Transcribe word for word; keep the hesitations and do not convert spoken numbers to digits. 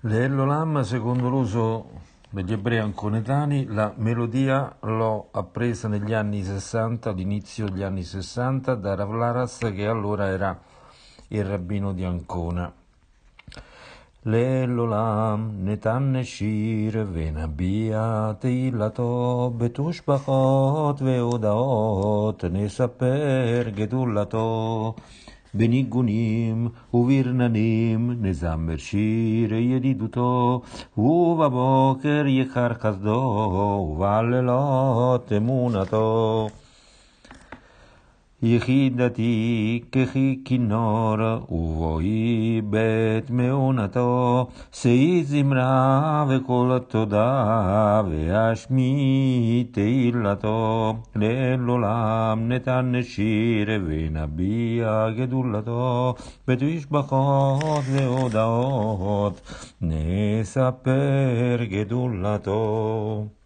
L'Ellolam, secondo l'uso degli ebrei anconetani, la melodia l'ho appresa negli anni sessanta, all'inizio degli anni sessanta, da Rav Laras, che allora era il rabbino di Ancona. L'Ellolam netan neshir ונביע תהילתו בתושבחות והודעות נספר גדולתו בניגונים וברננים נזמר שיר ידידותו ובבוקר יקר חסדו ובלילות אמונתו יחידתי ככי כינור ובואי בית מעונתו שאי זמרה וכל תודה ואשמי תהילתו לעולם נתן נשיר ונביע גדולתו בתשבחות והודעות נספר גדולתו.